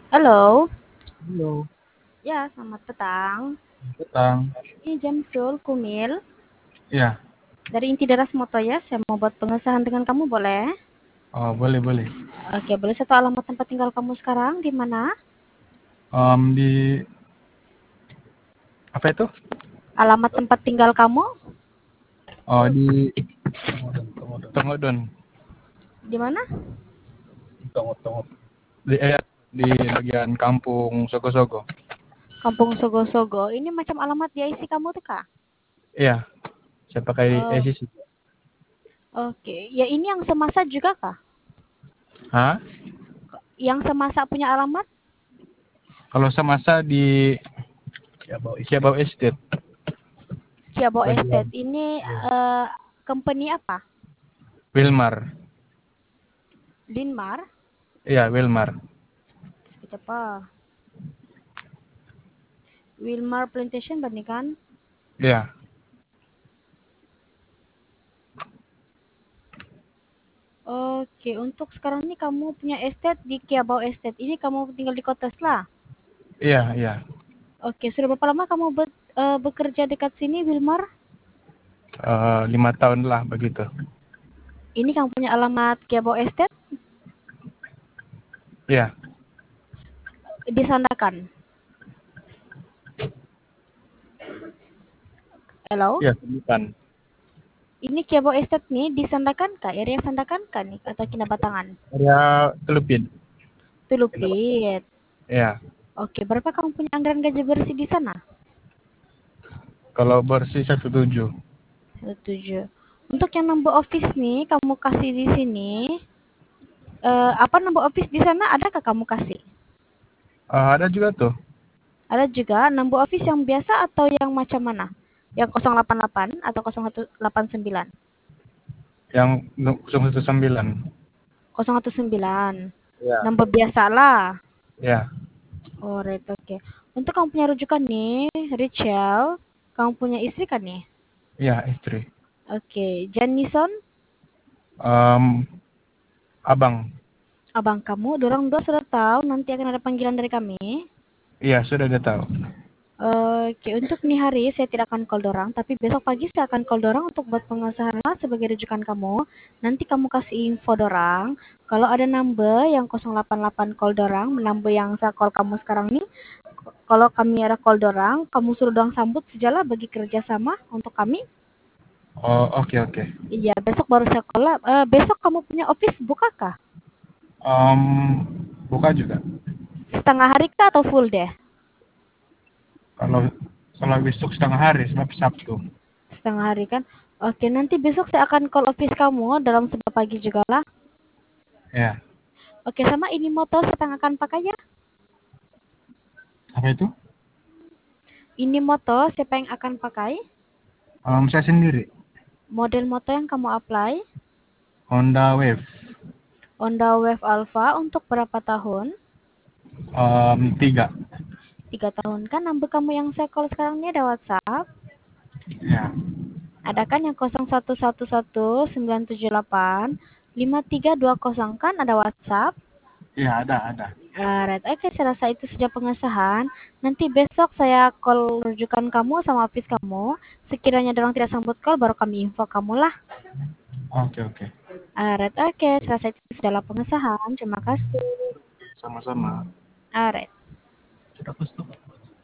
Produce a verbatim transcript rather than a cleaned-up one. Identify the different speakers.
Speaker 1: Halo.
Speaker 2: Halo.
Speaker 1: Ya, selamat petang.
Speaker 2: Petang.
Speaker 1: Ini Jamsul Kumil
Speaker 2: Iya.
Speaker 1: dari Inti Deras Moto ya. Saya mau buat pengesahan dengan kamu, boleh?
Speaker 2: Oh, boleh, boleh.
Speaker 1: Oke, boleh satu alamat tempat tinggal kamu sekarang di mana?
Speaker 2: Um, di apa itu?
Speaker 1: Alamat tempat tinggal kamu
Speaker 2: Oh, di Tonggodon.
Speaker 1: di mana?
Speaker 2: Tongod, Di eh, di bagian kampung Sogo-Sogo.
Speaker 1: Kampung Sogo-Sogo. Ini macam alamat di I C kamu tuh, Kak?
Speaker 2: Iya, saya pakai
Speaker 1: Oh,
Speaker 2: E S I S.
Speaker 1: oke. Ya, ini yang semasa juga, Kak?
Speaker 2: Hah?
Speaker 1: Yang semasa punya alamat?
Speaker 2: Kalau semasa di Siabau Estate.
Speaker 1: Ciabo
Speaker 2: Bagian
Speaker 1: Estate. Ini
Speaker 2: iya.
Speaker 1: eh, company apa?
Speaker 2: Wilmar.
Speaker 1: Linmar?
Speaker 2: Iya, Wilmar.
Speaker 1: Siapa? Wilmar Plantation bandingkan.
Speaker 2: Iya.
Speaker 1: Oke, untuk sekarang ini kamu punya estate di Kiabau Estate. Ini kamu tinggal di Kota Tesla.
Speaker 2: Iya, iya.
Speaker 1: Oke, sudah berapa lama kamu be- eh, bekerja dekat sini, Wilmar?
Speaker 2: Eh, lima tahun lah begitu.
Speaker 1: Ini kamu punya alamat Kiabau Estate
Speaker 2: Iya.
Speaker 1: di Sandakan. Hello?
Speaker 2: Iya, bukan.
Speaker 1: Ini Kiabau Estate nih di Sandakan kah? Area Sandakan kah nih? Atau Kinabatangan?
Speaker 2: Area Telupin.
Speaker 1: Tulupit.
Speaker 2: Iya.
Speaker 1: Oke, berapa kamu punya anggaran gaji bersih di sana?
Speaker 2: Kalau bersih satu tujuh.
Speaker 1: Setuju. Untuk yang number office nih, kamu kasih di sini. Eh, apa number office di sana? Adakah kamu kasih?
Speaker 2: Uh, ada juga tuh.
Speaker 1: Ada juga number office yang biasa atau yang macam mana? Yang nol delapan delapan atau nol satu delapan sembilan?
Speaker 2: Yang nol satu sembilan.
Speaker 1: nol satu sembilan.
Speaker 2: Ya.
Speaker 1: Number biasa lah.
Speaker 2: Ya.
Speaker 1: Oh, right, oke. Okay. Untuk kamu punya rujukan nih, Rachel. Kamu punya istri kan nih?
Speaker 2: Iya, istri.
Speaker 1: Oke, okay. Janison?
Speaker 2: Um, abang.
Speaker 1: Abang kamu, dorong dua sudah tahu nanti akan ada panggilan dari kami.
Speaker 2: Iya, sudah dia tahu.
Speaker 1: Oke, untuk nih hari saya tidak akan call dorang, tapi besok pagi saya akan call dorang untuk buat pengesahan lah sebagai rujukan kamu. Nanti kamu kasih info dorang. Kalau ada number yang nol delapan delapan call dorang, number yang saya call kamu sekarang nih. Kalau kami ada call dorang, kamu suruh dorang sambut sejalan bagi kerjasama untuk kami.
Speaker 2: Oh, oke, okay, oke. Okay.
Speaker 1: Iya, besok baru saya call lah. Uh, besok kamu punya office buka kah?
Speaker 2: Um, buka juga.
Speaker 1: Setengah hari kah atau full day?
Speaker 2: Kalau kalau besok setengah hari, sebab Sabtu.
Speaker 1: Setengah hari kan? Oke, nanti besok saya akan call office kamu dalam sebelah pagi juga lah.
Speaker 2: Ya.
Speaker 1: Oke, sama ini motor siapa yang akan pakai ya?
Speaker 2: Apa itu?
Speaker 1: Ini motor siapa yang akan pakai?
Speaker 2: Um, saya sendiri.
Speaker 1: Model motor yang kamu apply?
Speaker 2: Honda Wave.
Speaker 1: Honda Wave Alpha untuk berapa tahun?
Speaker 2: Um, tiga.
Speaker 1: Tiga tahun kan? Number kamu yang saya call sekarang ini ada WhatsApp?
Speaker 2: Ya.
Speaker 1: Ada kan yang nol satu satu satu sembilan tujuh delapan lima tiga dua nol kan ada WhatsApp?
Speaker 2: Iya, ada, ada.
Speaker 1: Uh, right. Oke, okay, saya rasa itu sudah pengesahan. Nanti besok saya call rujukan kamu sama office kamu. Sekiranya dorong tidak sambut call, baru kami info kamu lah.
Speaker 2: Oke, okay, oke. Okay.
Speaker 1: Alright, oke. Okay. Saya rasa itu sudah pengesahan. Terima kasih.
Speaker 2: Sama-sama.
Speaker 1: Alright.
Speaker 2: Sudah,